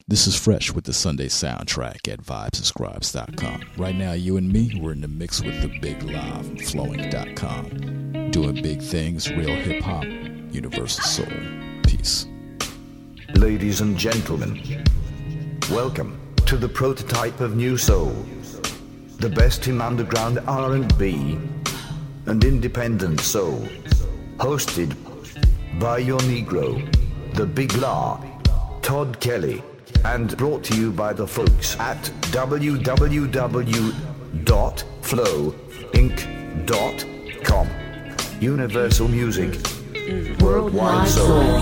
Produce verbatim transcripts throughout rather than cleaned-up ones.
This is Fresh with the Sunday soundtrack at vibes and scribes dot com. Right now, you and me, we're in the mix with the Big Live from flowing dot com. Doing big things, real hip-hop, universal soul. Peace. Ladies and gentlemen, welcome to the prototype of New Soul. The best in underground R and B and independent soul. Hosted by your Negro, the Big La, Todd Kelly. And brought to you by the folks at w w w dot flow inc dot com. Universal Music, Worldwide Soul.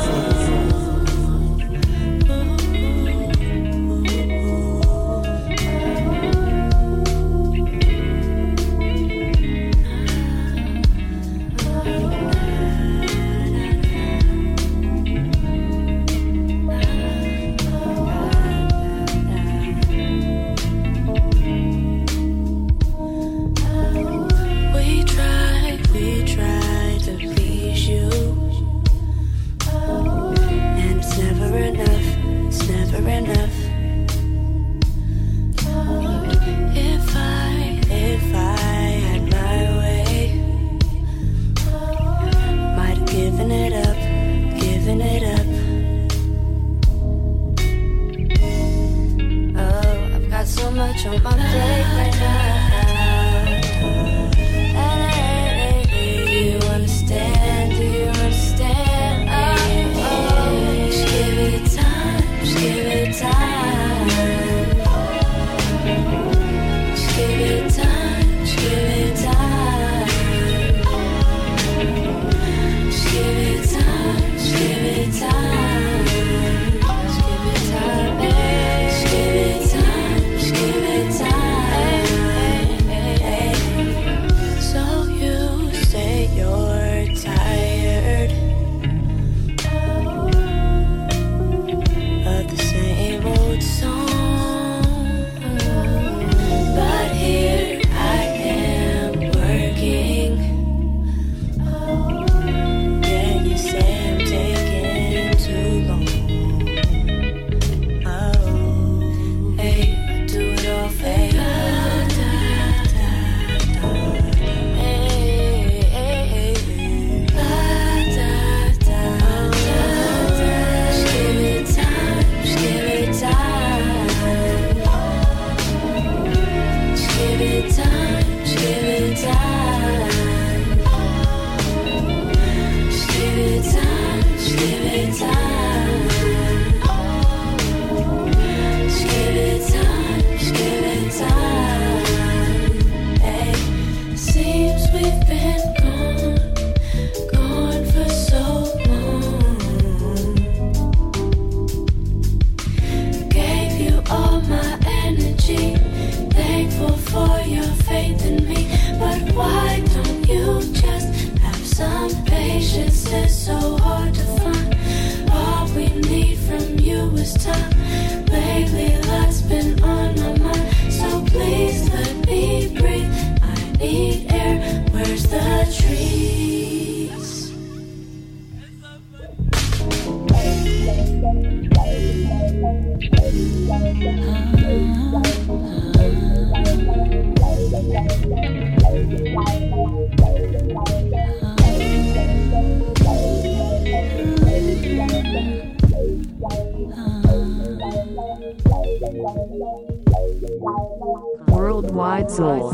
Worldwide Soul.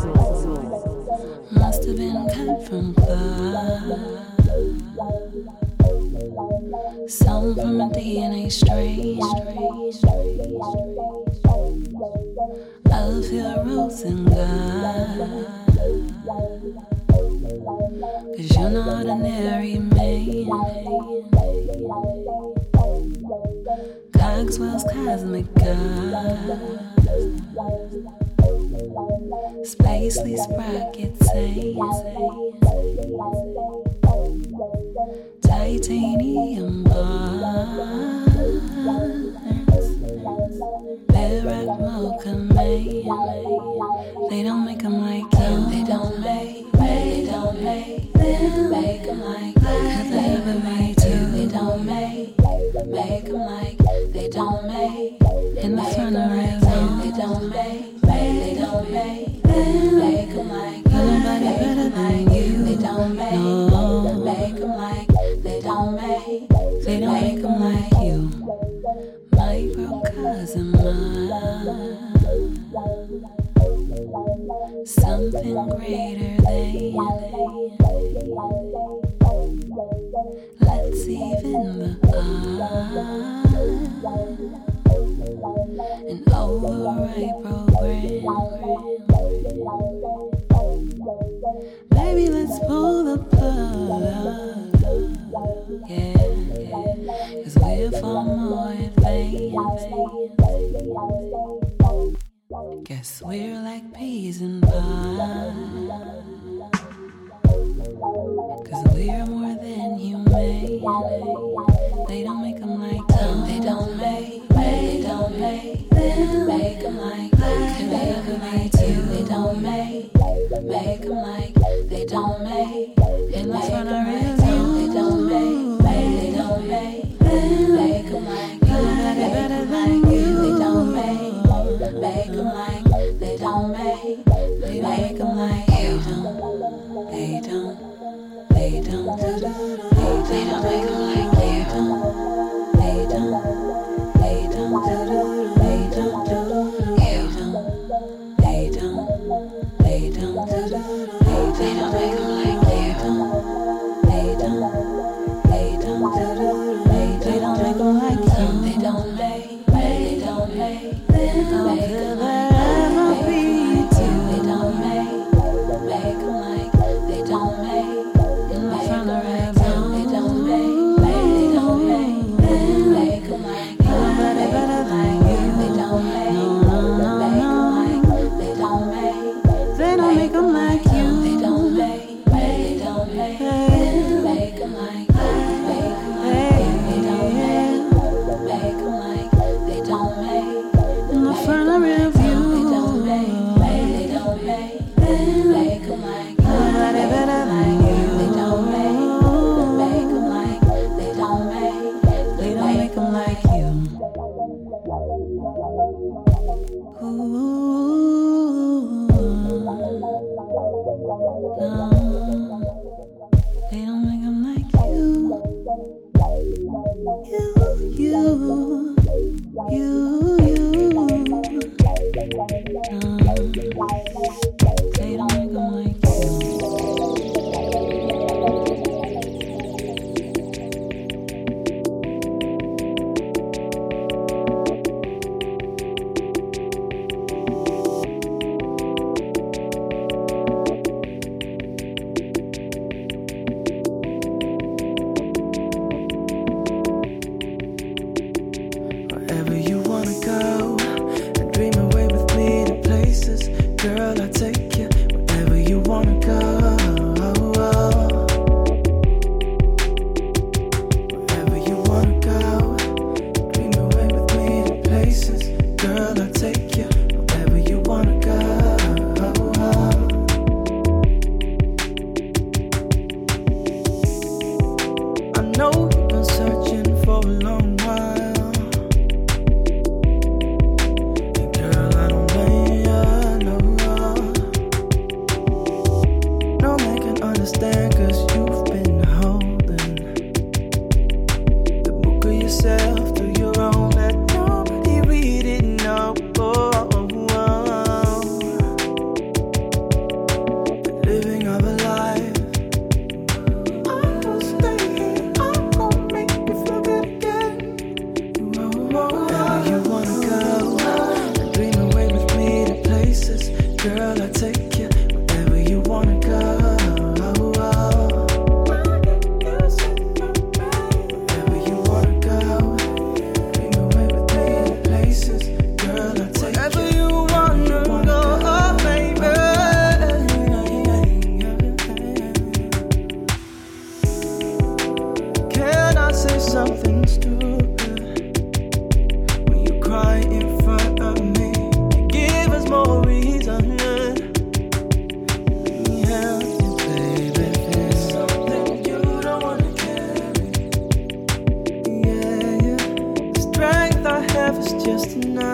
Must have been cut from far. Some from a D N A strain. Of heroes and God. Cause you're not ordinary man. Cogswell's cosmic God. Spacely sprocket say titanium bars. Barack Mocha man. They don't make them like you. They don't make, they don't make them. Make them like that. They ever made you. They don't make, make them like. They don't make, in the front of real time. They don't make, make, they don't make, them make them like you. Nobody better than you. They don't make, no. Make them like, they don't make, they don't make them like you. My real cousin, mine. Something greater than. Let's even the eye. An override program. Baby, let's pull the plug. Yeah, yeah. Cause we're far more advanced. Guess we're like peas and pie. Cause we're more than human. They don't make them like them. They don't make, they don't make them. Make them like that. They make them like you. They don't make, make them like. They don't make, in the front of real time. They don't make, they don't make them. Make them like you. Nobody better than you. They don't make, make them like. They don't make, they make them like you. They don't, they don't, they don't, they don't make them like you. They don't, they don't, they don't do you. They don't, they don't, they don't make them like you. They don't, they don't, they don't make them like you. They don't make, they don't make, they don't make them like you. They don't make, make them like, they don't make, in the front of real time. They don't make, they don't make, make them like, nobody better than you. They don't make, make them like, they don't make, they don't make them like you. They don't make, they don't make, make them like, make them like, they don't make, make them like, they don't make, in the front of real view.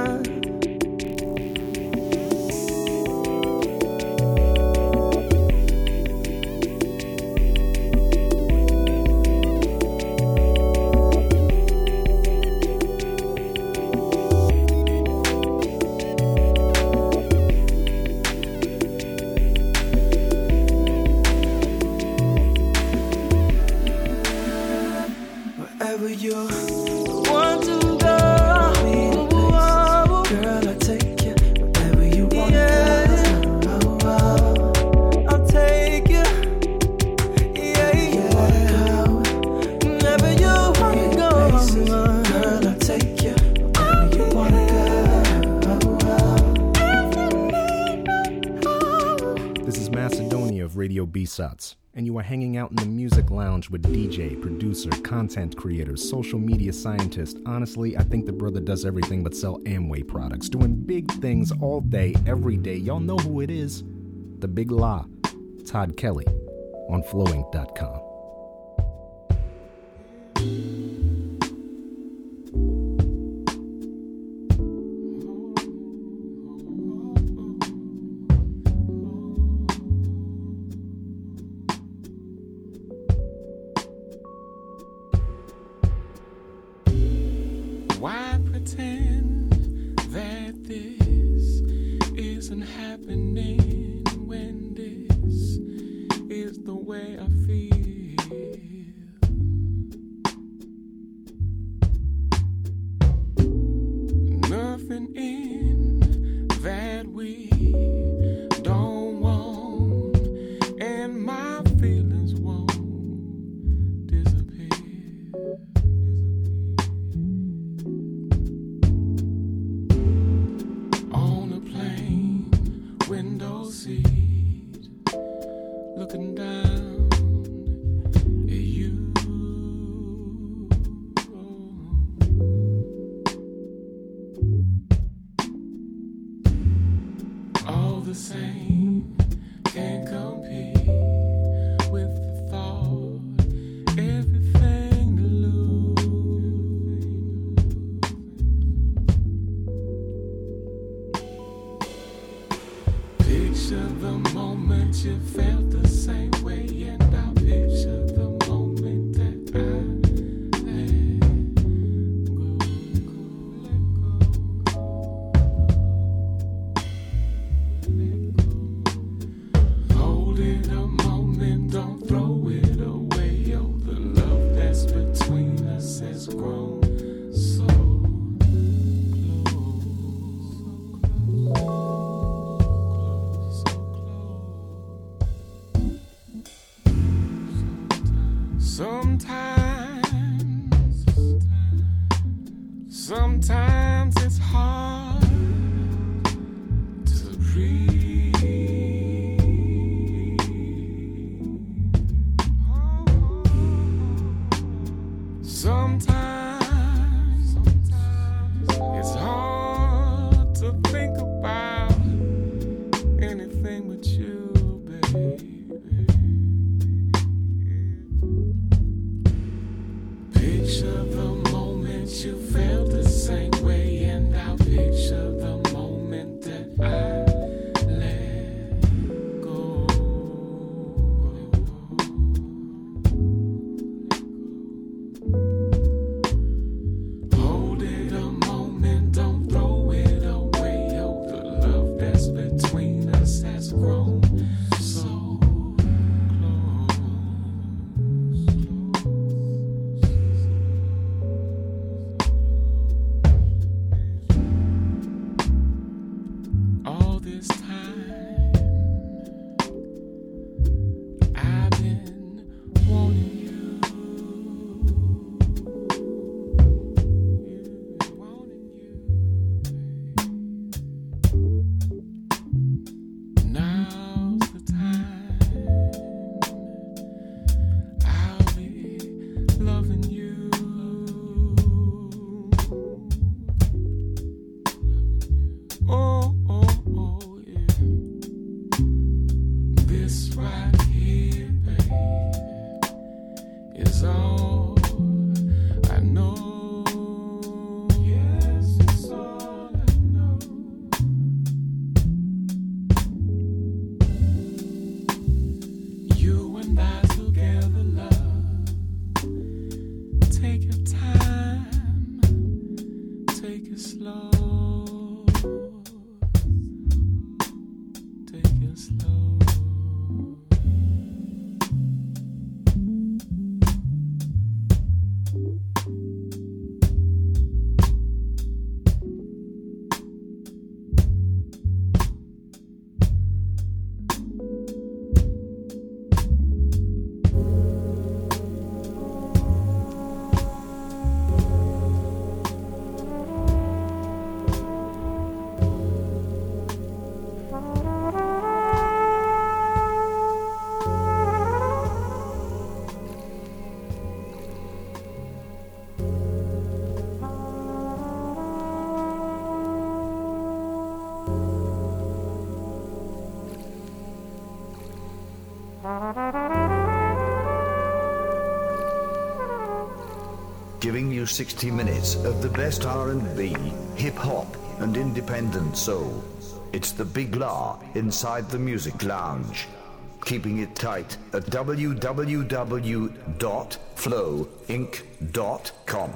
B-Sots, and you are hanging out in the music lounge with D J, producer, content creator, social media scientist. Honestly, I think the brother does everything but sell Amway products, doing big things all day, every day. Y'all know who it is. The Big La, Todd Kelly, on flowing dot com. Why pretend that this isn't happening when this is the way I feel? Nothing in that we don't want, and my feelings won't disappear. Window seat, looking down at you. All the same, can't compete with the thought, everything to lose. Picture the moment you felt the same way, and I picture the moment that I let go, let go, let go. Hold it a moment, don't throw it away. Oh, the love that's between us has grown so close. Giving you sixty minutes of the best R and B, hip-hop, and independent soul. It's the Big La inside the Music Lounge. Keeping it tight at w w w dot flow inc dot com.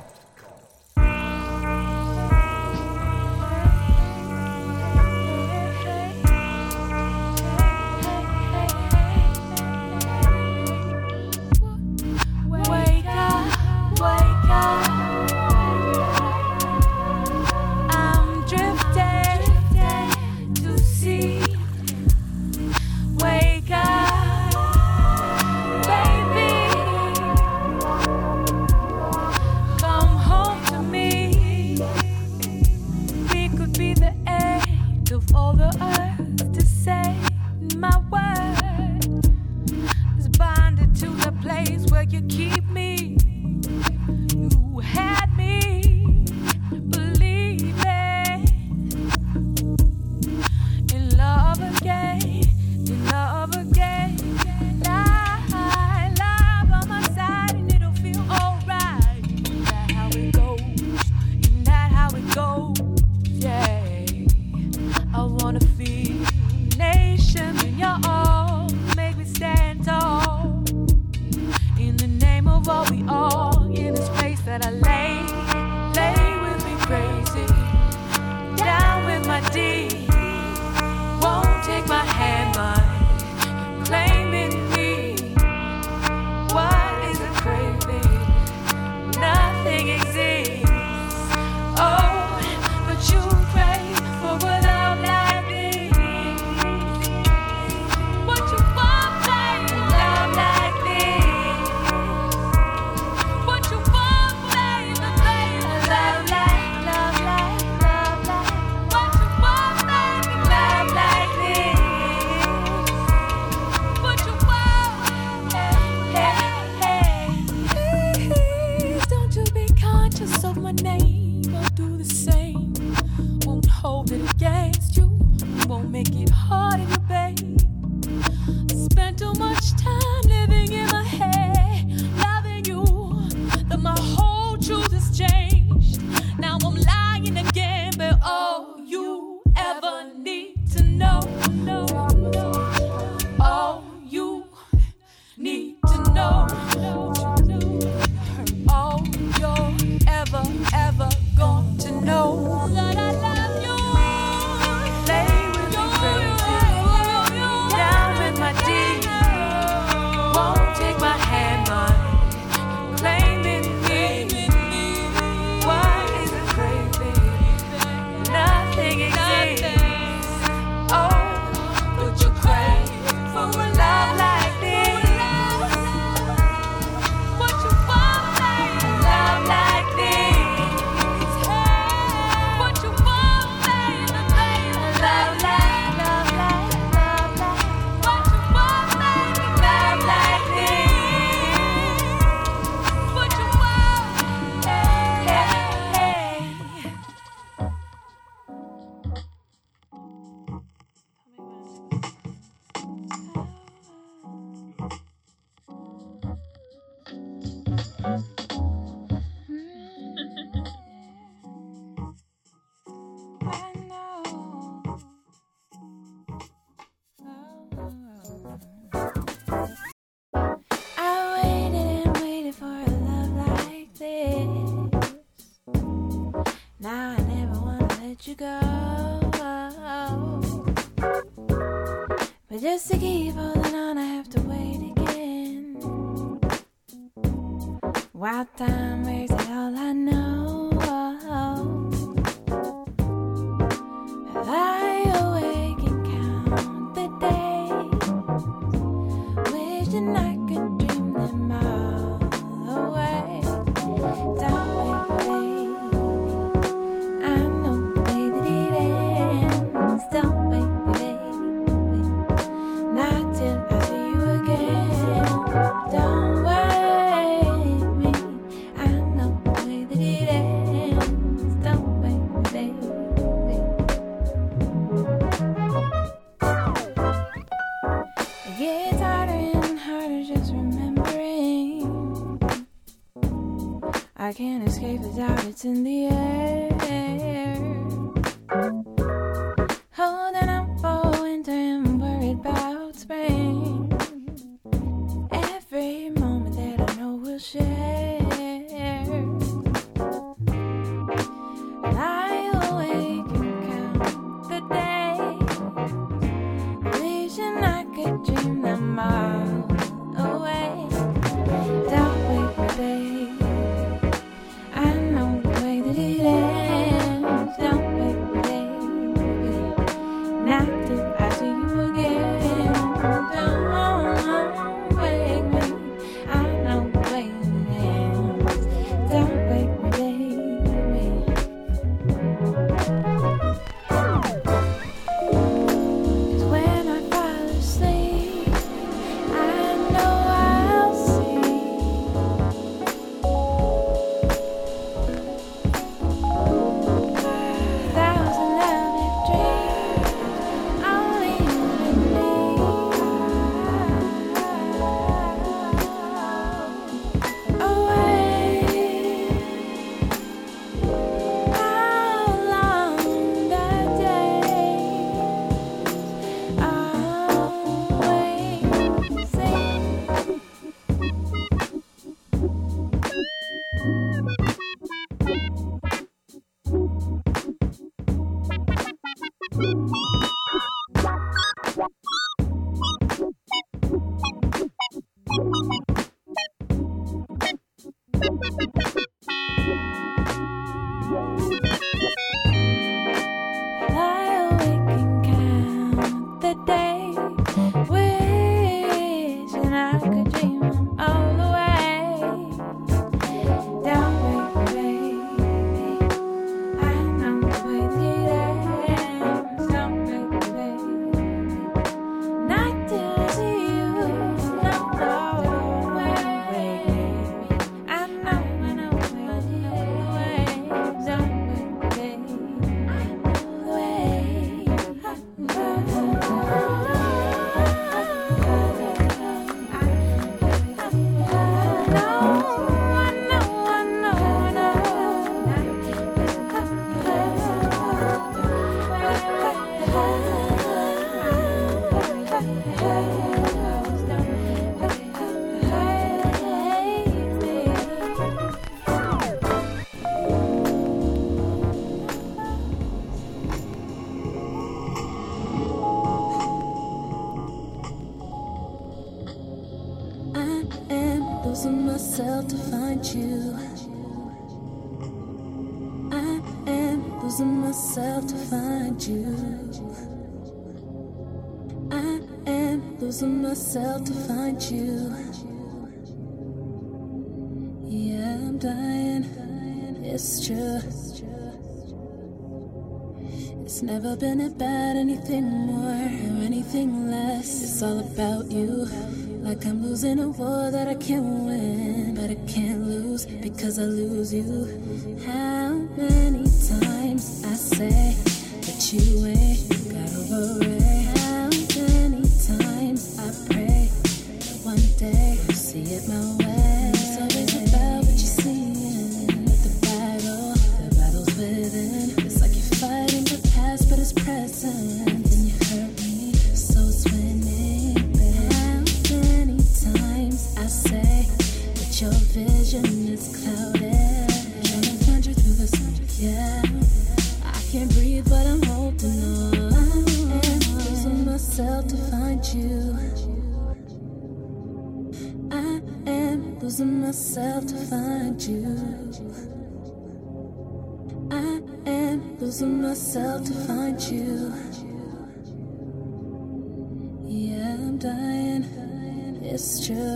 Down with my D. let you go. But just to keep holding on, I have to wait again. While time waits, that's all I know. I lie awake and count the days, wishing I could dream them all away. Don't wait, baby, I know the way that it ends. Don't wait, baby, not till I see you again. Don't wait me, I know the way that it ends. Don't wait, baby. It gets harder and harder just remembering. I can't escape the doubt, it's in the air. Holding up for winter and worried about spring. Every moment that I know we'll share. Lie awake and count the days, wishing I could dream them all away. Don't wait, babe, I know the way that it ends. Don't wait, baby, not till I see you again. Don't wake me, I know the way that it ends. Don't wake me, baby. 'Cause when I fall asleep, I know I'll see thousand lovely dreams, only you and me. Away, how long the days always seem. Lie awake and count the days, wishing I could dream them all away. Don't wait, baby, I know the way that it ends. Don't wait, baby, not till I see you. No, no, don't wait, baby, I know, I know the way that it ends. Don't wait, baby, I know the way. I am losing myself to find you. I am losing myself to find you. I am losing myself to find you. Yeah, I'm dying, it's true. It's never been about anything more or anything less. It's all about you. Like I'm losing a war that I can't win, but I can't lose because I lose you. How many times I say that you ain't got over it? How many times I pray that one day you'll see it my way? It's always about what you're seeing, but the battle, the battle's within. It's like you're fighting the past, but it's present. And you hurt me, so it's winning, babe. How many times I say that your vision is clouded? Trying to find you through the smoke, yeah. I can't breathe. breathe, but I'm holding on. And losing myself to find you. I am losing myself to find you. I am losing myself to find you. Yeah, I'm dying. It's true.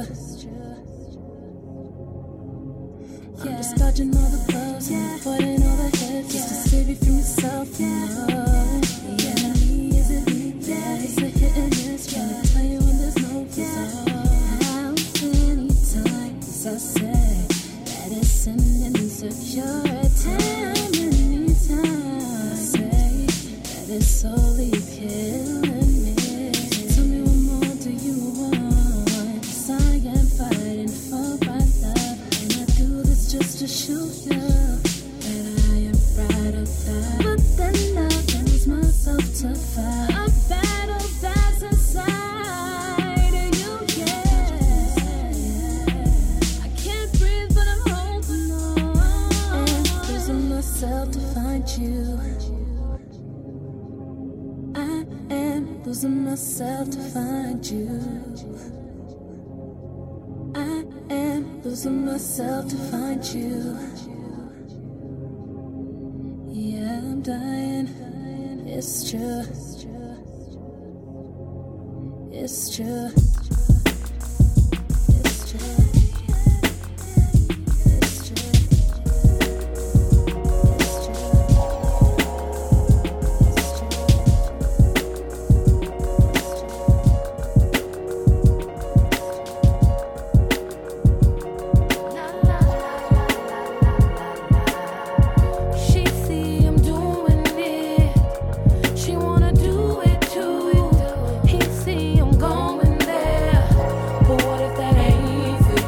I'm just dodging all the blows and avoiding all the hits just to save you from yourself. You know, the enemy isn't me. Yeah, it's a hit and miss. Trying to tell you when there's no result. How many times I say that it's an insecurity? How many times I say that it's slowly killing me? Tell me what more do you want? 'Cause I am fighting for my love, and I do this just to show you that I am proud of that. But then I lose myself to fight a battle that's inside of you, yeah. I can't breathe, but I'm holding on. And losing myself to find you. I am losing myself to find you. I am losing myself to find you. Yeah, I'm dying. It's true. It's true. It's true. It's true. She see I'm doing it. She wanna do it too. He see I'm going there. But what if that ain't for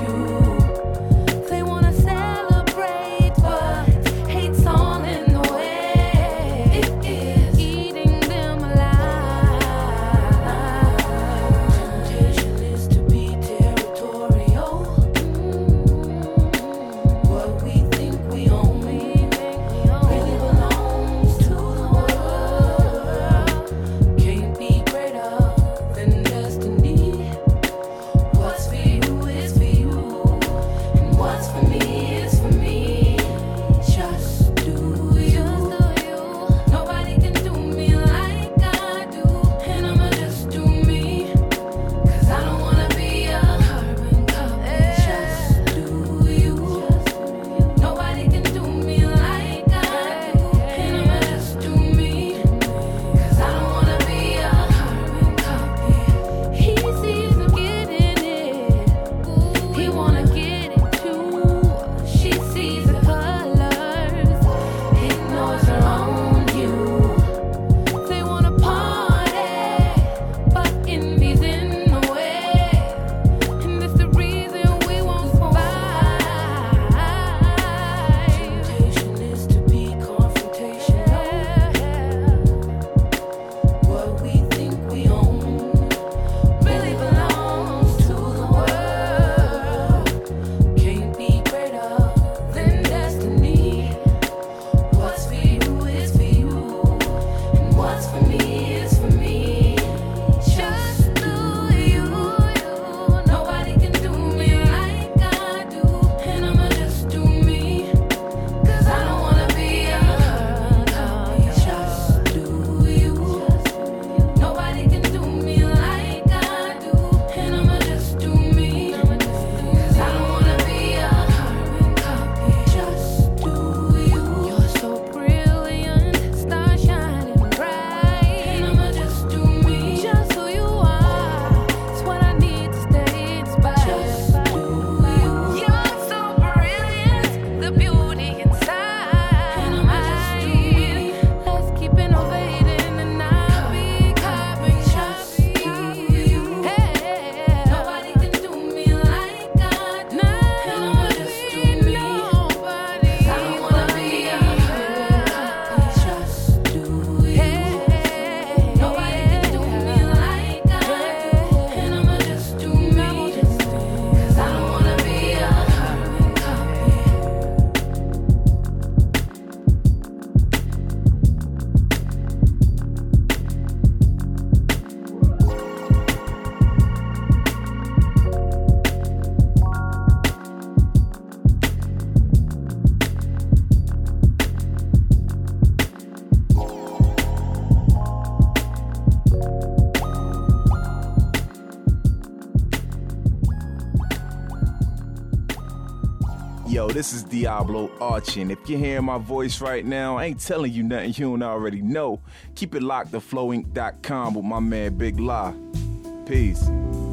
Yo, this is Diablo Archie, and if you're hearing my voice right now, I ain't telling you nothing you don't already know. Keep it locked to flow inc dot com with my man Big La. Peace.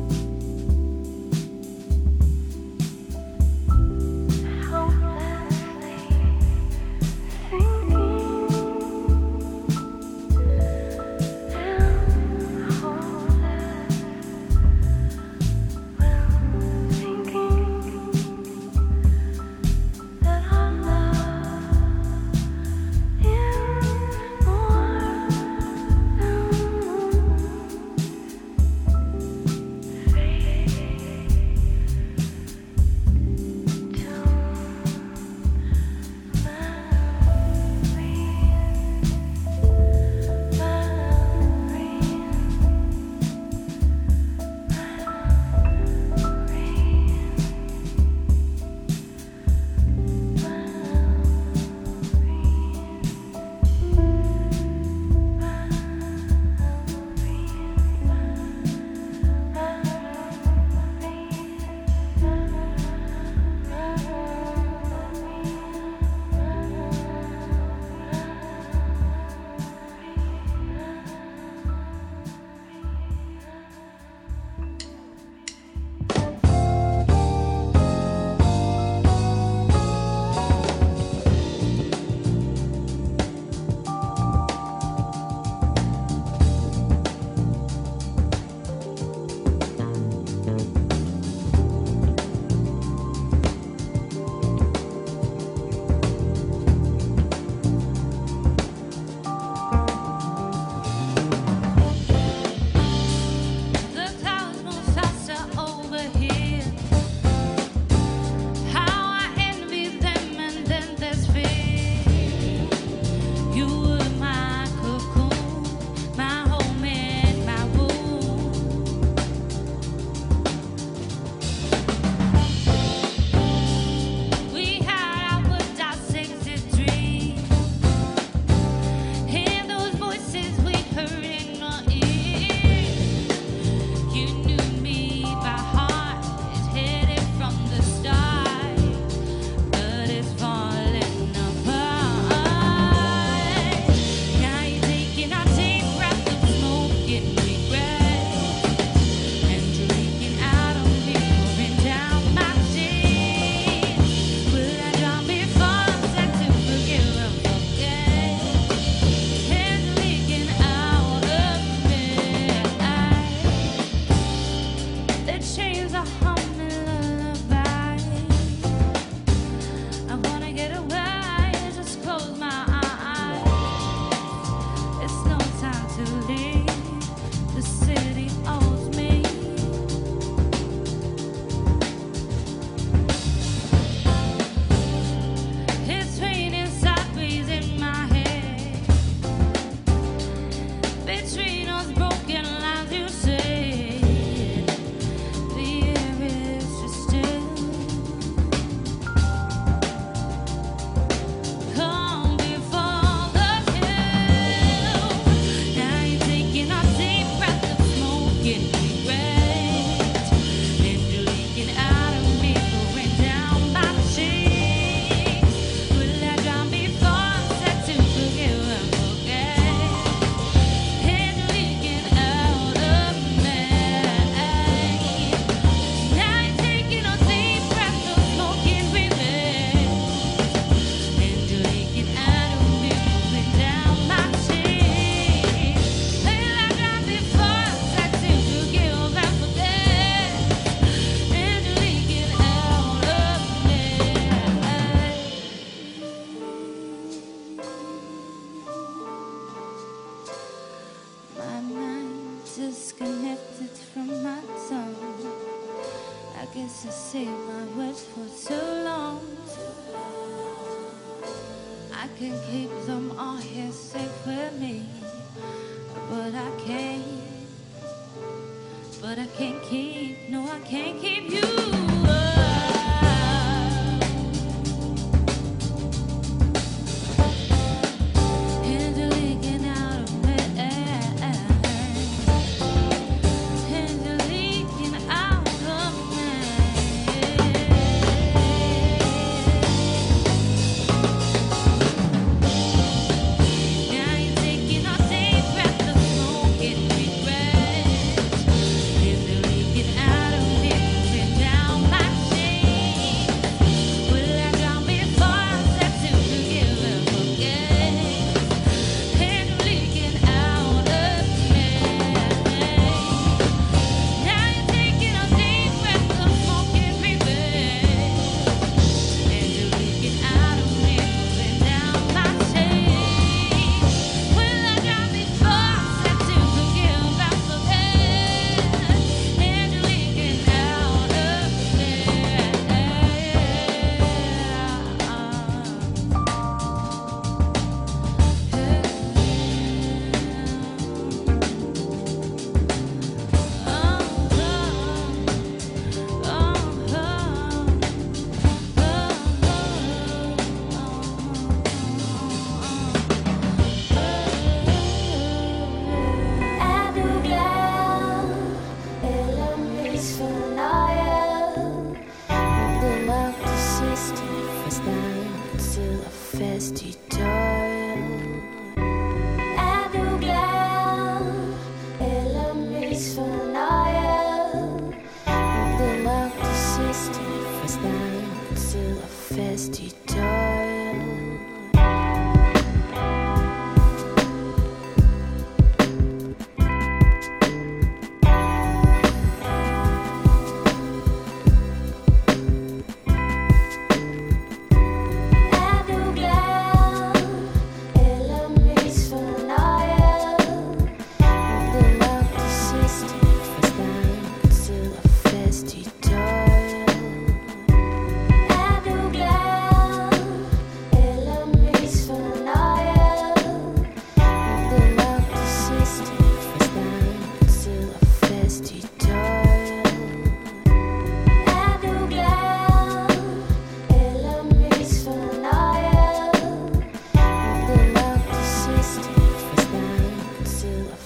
guess I say my words for too long. I can keep them all here safe with me, but I can't, but I can't keep, no I can't keep you.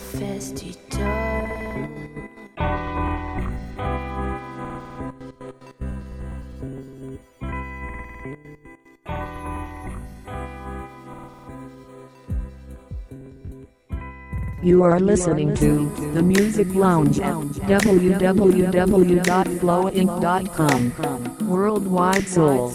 You are listening to The Music Lounge at w w w dot flow inc dot com. Worldwide Soul.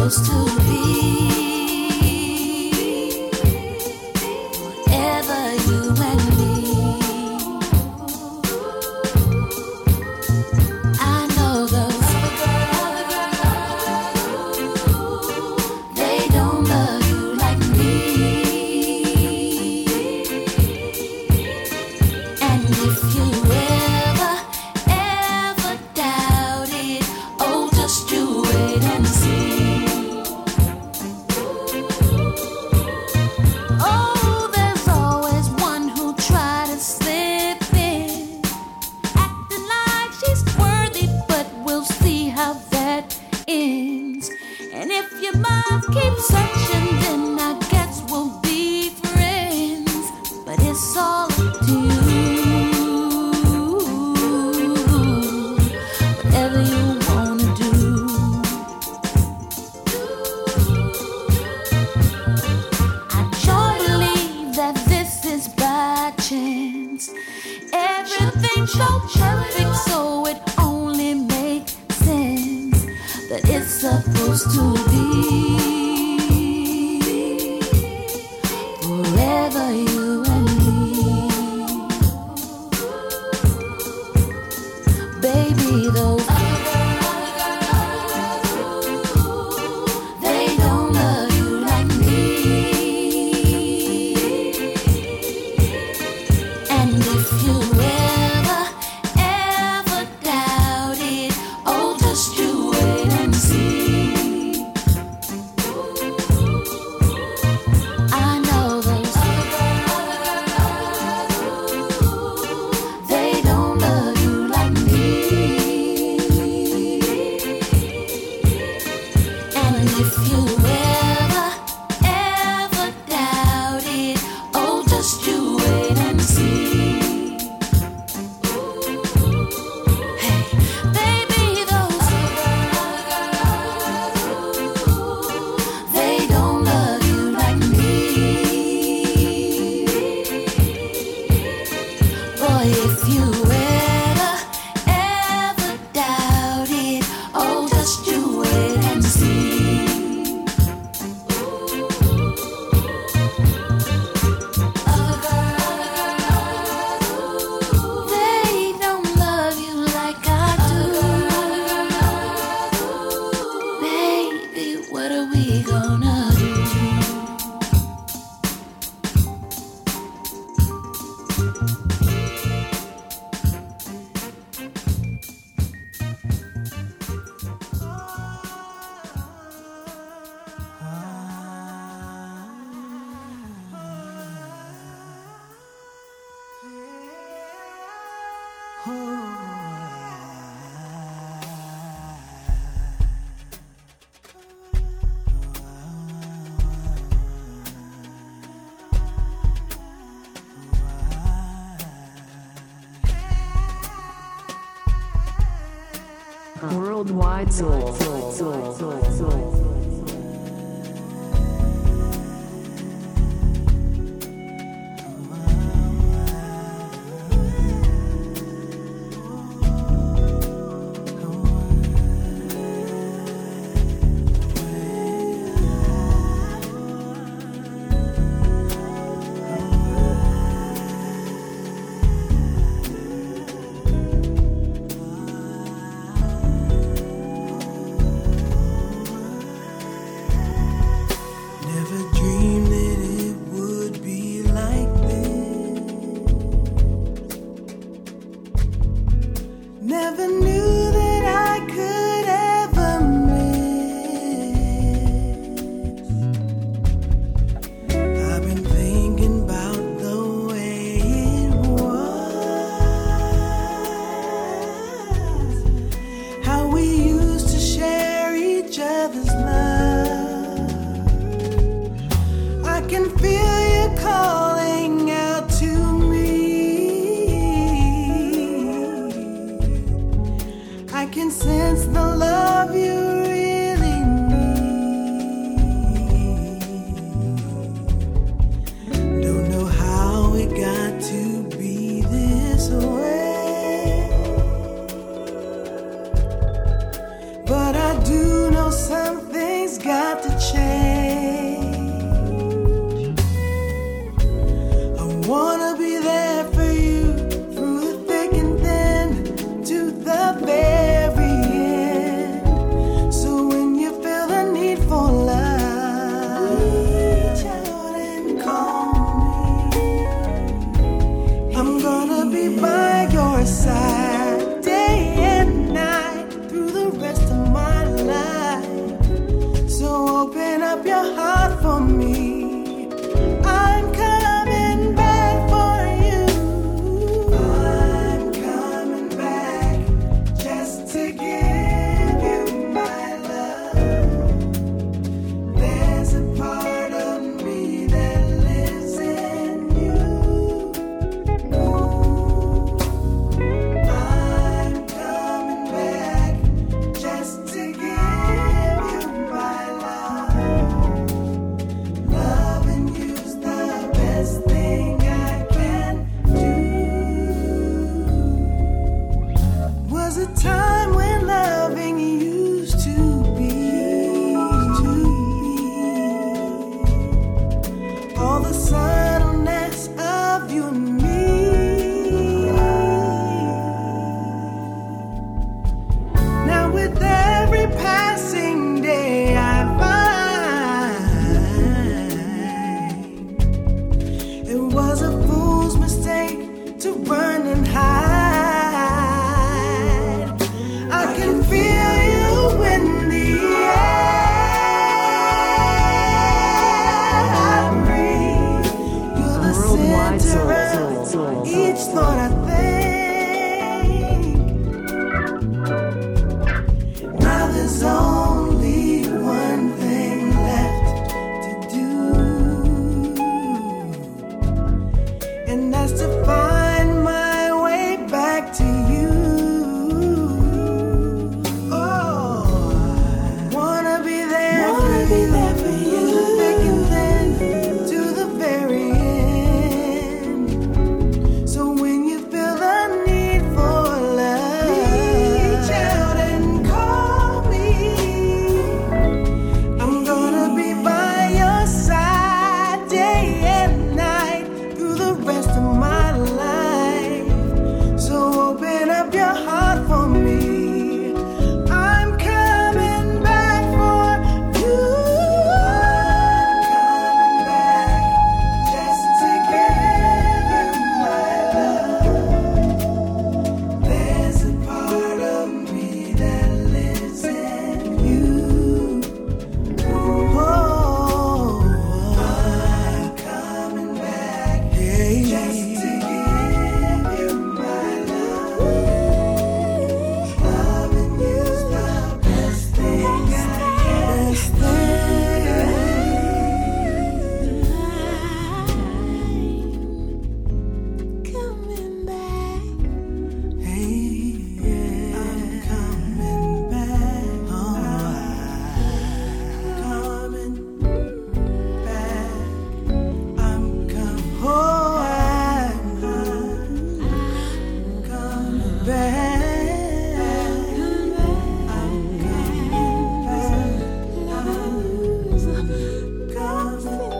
supposed to be. Forever you and me. I know those they don't love you like me. And if you ever, ever doubt it, oh, just you wait and see. Oh, there's always one who try to slip in, acting like she's worthy, but we'll see how that ends. And if your mouth keeps searching, then I guess we'll be friends. But it's all up to you. Whatever you wanna do. I sure believe that this is by chance. Everything's so perfect, so it only makes sense that it's supposed to be. Forever you and me. Baby, those they don't love you like me. And if you ever, ever doubt it, oh, just you wait and see. I know those they don't love you like me. And if you ever, ever doubt it, oh, just you wait and see. Hey, baby, those they don't love you like me. Boy, if you ever, ever doubt it, oh, just you wait and see. They don't love you like I do. Baby, what are we gonna do? Worldwide Soul. Soul, soul, soul, soul. Something's got side day and night through the rest of my life. So open up your heart for me. I'm coming back for you. I'm coming back just to give you my love. There's a part of me that lives in you. I'm coming back just to give you my love. Loving you's the best thing I can do. Was a time when loving used to be, to be all the subtleness of you and me. Now with every passing day I find it was a fool's mistake to run and hide. I can feel you in the air I breathe. You're the Worldwide center soul. of each thought I think. Now there's only one thing left to do, and that's to find my way back to you. Oh, I wanna be there, wanna be there for you, thick and thin, to the very end. So when you feel the need for love, reach out and call me. I'm gonna be by your side day and night through the rest of my life. So open up your heart for me. I'm coming back for you. I'm coming back just to give you my love. There's a part of me that lives in you. Oh, I'm coming back just to give you my love. Loving you's the best thing I can. Coming back. Hey, yeah. I'm coming back. Oh, I'm coming back. I'm coming. Oh, I'm coming back. I'm coming back. I'm coming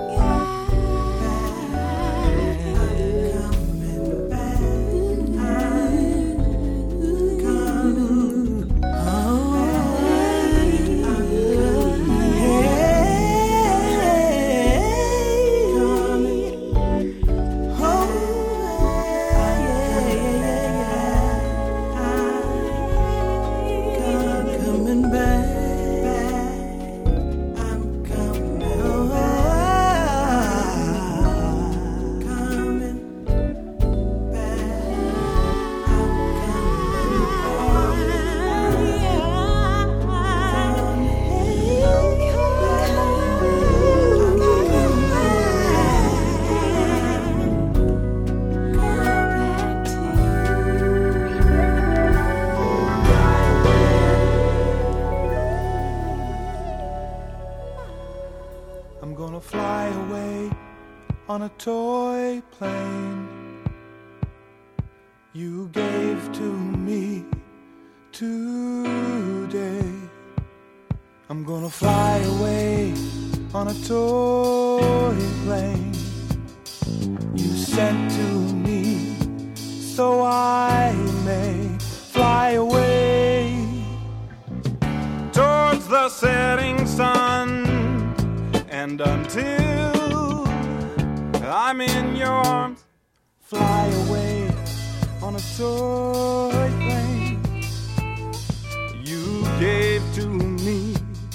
I'm gonna fly away on a toy plane you gave to me today. I'm gonna fly away on a toy plane you sent to me so I may fly away towards the setting sun. And until I'm in your arms, fly away on a toy plane you gave to me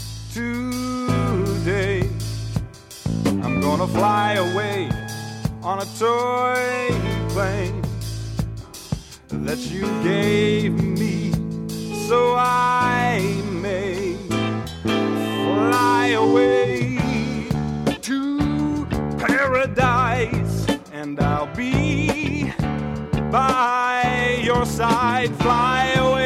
today. I'm gonna fly away on a toy plane that you gave me, so I may fly away to paradise, and I'll be by your side. Fly away